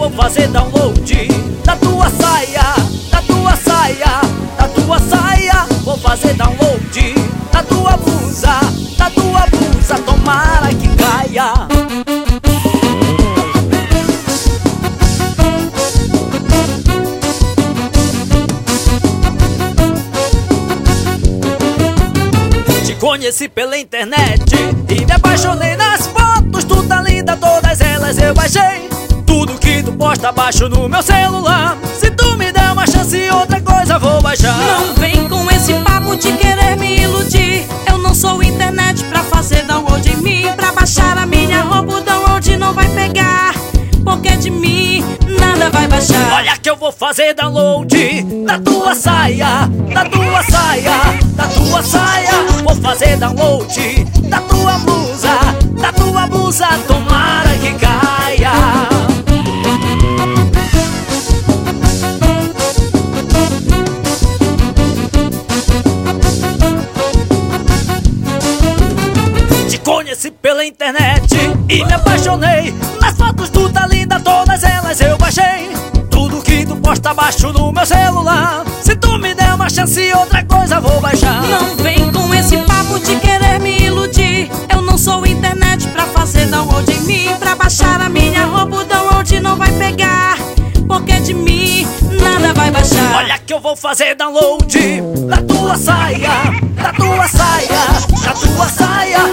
vou fazer download da tua saia, da tua saia, da tua saia. Vou fazer download da tua blusa, da tua blusa, tomara que caia. Te conheci pela internet e me apaixonei nas fotos. Tu tá linda, todas elas eu baixei. Tudo que tu posta baixo no meu celular. Se tu me der uma chance, outra coisa vou baixar. Não vem com esse papo de querer me iludir. Eu não sou internet pra fazer download em mim. Pra baixar a minha roupa, o download não vai pegar, porque de mim nada vai baixar. Olha que eu vou fazer download da tua saia, da tua saia, da tua saia. Vou fazer download da tua blusa, tomara que caia. Te conheci pela internet e me apaixonei nas fotos. Tu tá linda, todas elas eu baixei. Tudo que tu posta baixo no meu celular. Se tu me der uma chance, outra coisa vou baixar. Não vem com esse papo de querer me iludir. Eu não sou internet pra fazer download em mim. Pra baixar a minha roupa, o download não vai pegar, porque de mim nada vai baixar. Olha que eu vou fazer download da tua saia, da tua saia, da tua saia.